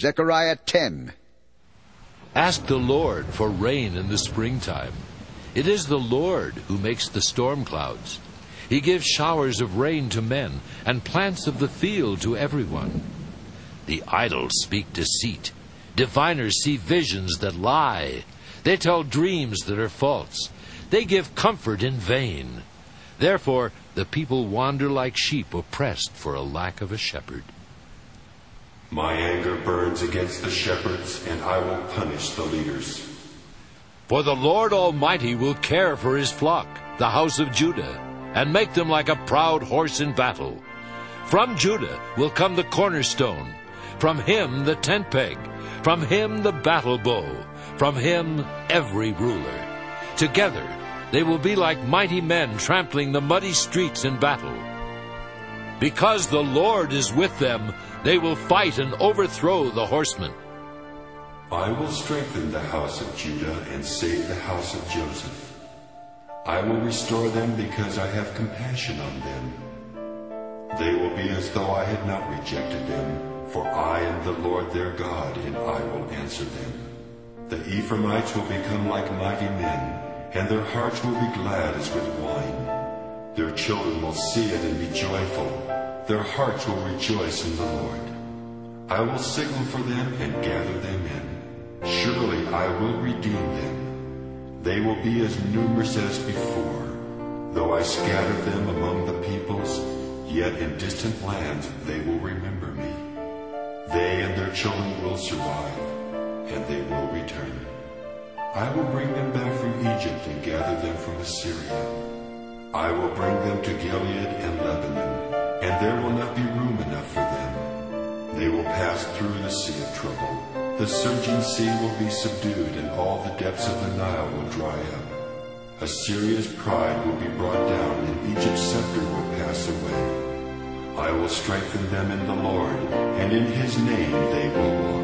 Zechariah 10. Ask the Lord for rain in the springtime. It is the Lord who makes the storm clouds. He gives showers of rain to men, and plants of the field to everyone. The idle speak deceit. Diviners see visions that lie. They tell dreams that are false. They give comfort in vain. Therefore the people wander like sheep oppressed for a lack of a shepherd. My anger burns against the shepherds, and I will punish the leaders. For the Lord Almighty will care for his flock, the house of Judah, and make them like a proud horse in battle. From Judah will come the cornerstone, from him the tent peg, from him the battle bow, from him every ruler. Together they will be like mighty men trampling the muddy streets in battle. Because the Lord is with them, they will fight and overthrow the horsemen. I will strengthen the house of Judah and save the house of Joseph. I will restore them because I have compassion on them. They will be as though I had not rejected them, for I am the Lord their God, and I will answer them. The Ephraimites will become like mighty men, and their hearts will be glad as with wine. Their children will see it and be joyful. Their hearts will rejoice in the Lord. I will signal for them and gather them in. Surely I will redeem them. They will be as numerous as before. Though I scatter them among the peoples, yet in distant lands they will remember me. They and their children will survive, and they will return. I will bring them back from Egypt and gather them from Assyria. I will bring them to Gilead and Lebanon, and there will not be room enough for them. They will pass through the sea of trouble. The surging sea will be subdued, and all the depths of the Nile will dry up. Assyria's pride will be brought down, and Egypt's scepter will pass away. I will strengthen them in the Lord, and in his name they will walk.